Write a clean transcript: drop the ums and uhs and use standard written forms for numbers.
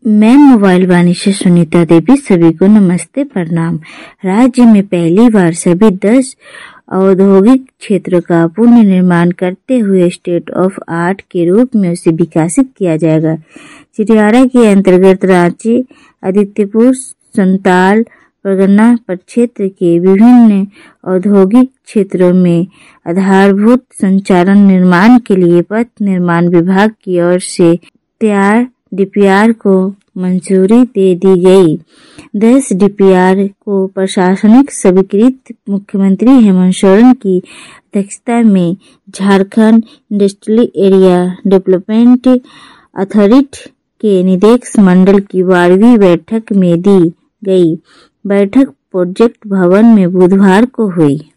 मैं मोबाइल वाणी से सुनीता देवी, सभी को नमस्ते प्रणाम। राज्य में पहली बार सभी 10 औद्योगिक क्षेत्रों का पुनर्निर्माण करते हुए स्टेट ऑफ आर्ट के रूप में उसे विकसित किया जाएगा। चिड़ियारा के अंतर्गत रांची, आदित्यपुर, संताल, परगना प्रक्षेत्र के विभिन्न औद्योगिक क्षेत्रों में आधारभूत संचालन निर्माण के लिए पथ निर्माण विभाग की ओर से तैयार डीपीआर को मंजूरी दे दी गई। 10 डीपीआर को प्रशासनिक स्वीकृत मुख्यमंत्री हेमंत सोरेन की अध्यक्षता में Jharkhand industrial area development authority के निदेशक मंडल की 12वीं बैठक में दी गई। बैठक प्रोजेक्ट भवन में बुधवार को हुई।